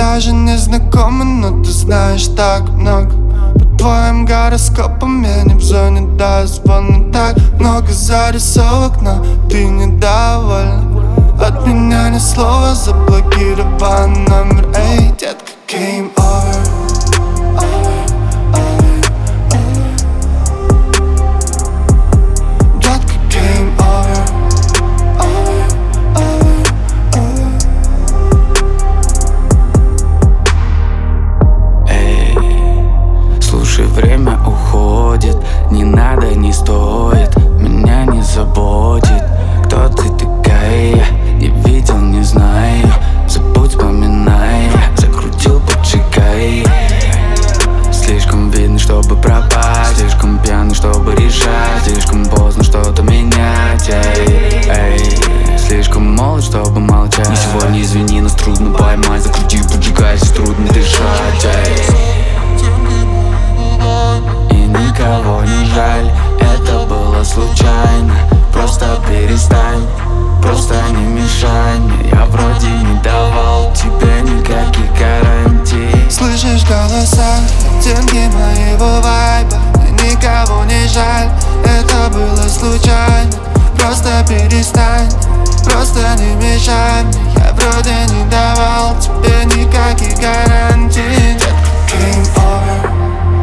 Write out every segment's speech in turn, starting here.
даже не знакомы, но ты знаешь так много. По твоим гороскопам я не в зоне дозвона. Так много зарисовок, но ты недовольна. От меня ни слова, заблокирован номер. Эй, детка, game over. Детка, game over. Слушай, время уходит, не надо, не стоит, меня не заботит, кто ты такая, не видел, не знаю, забудь, вспоминай, закрутил, поджигай. Слишком видно, чтобы пропасть, слишком пьяный, чтобы решать, слишком поздно что-то менять, эй, слишком молод, чтобы молчать. Не сегодня, извини, нас трудно поймать, закрути, поджигай, здесь трудно дышать, и никого не жаль, это было случайно. Просто перестань, просто не мешай мне. Я вроде не давал тебе никаких гарантий. Слышишь голоса, оттенки моего вайба. Мне никого не жаль, это было случайно. Просто перестань, просто не мешай мне. Я вроде не давал тебе никаких гарантий. Game over.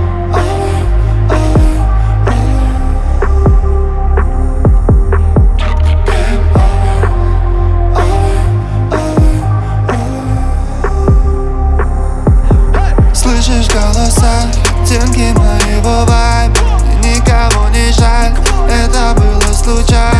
Слышишь голоса, оттенки моего вайба. Мне никого не жаль, это было случайно.